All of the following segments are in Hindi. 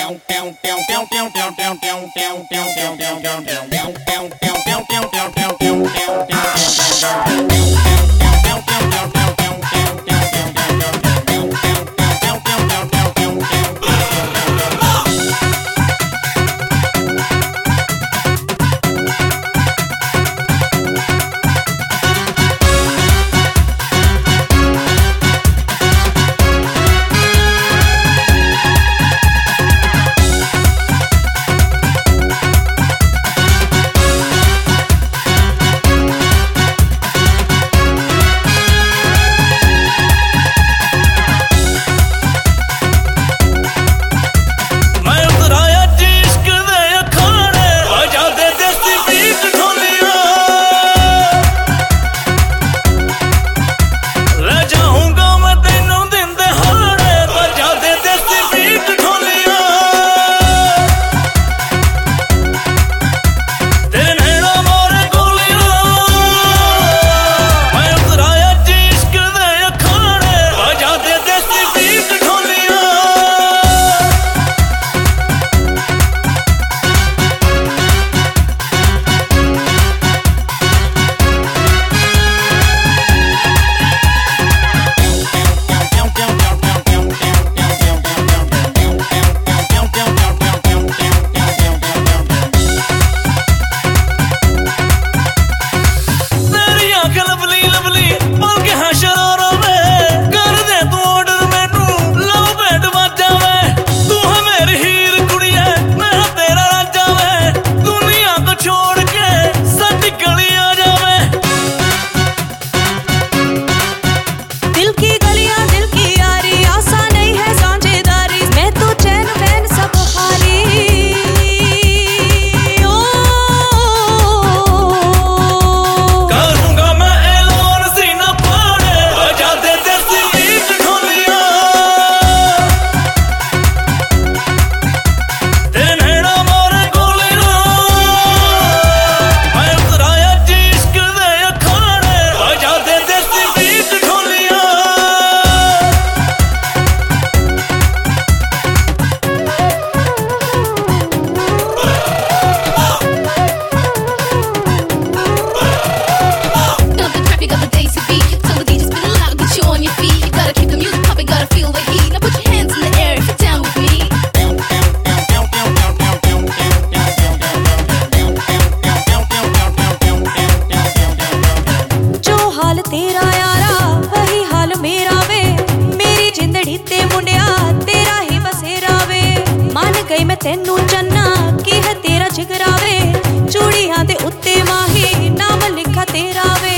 तेनू चन्ना की है तेरा जिगरा वे, चूड़ियां दे उत्ते माही नाम लिखा तेरा वे।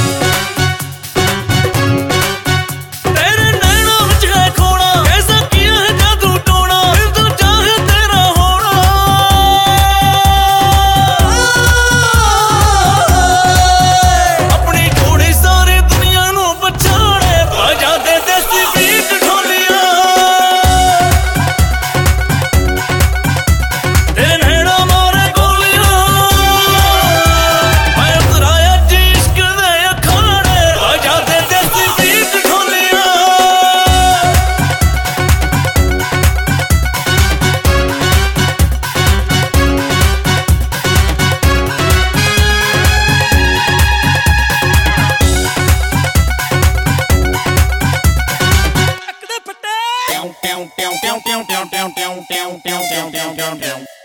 तेरे नैना विच है खोना, ऐसा किया है जादू टोना, दिल तो चाहे तेरा होना। अपनी जोड़ी सारी दुनिया नू पछाणे, बजा दे देसी बीट ढोलिया। Down, down, down, down, down, down, down, down, down, down, down, down, down.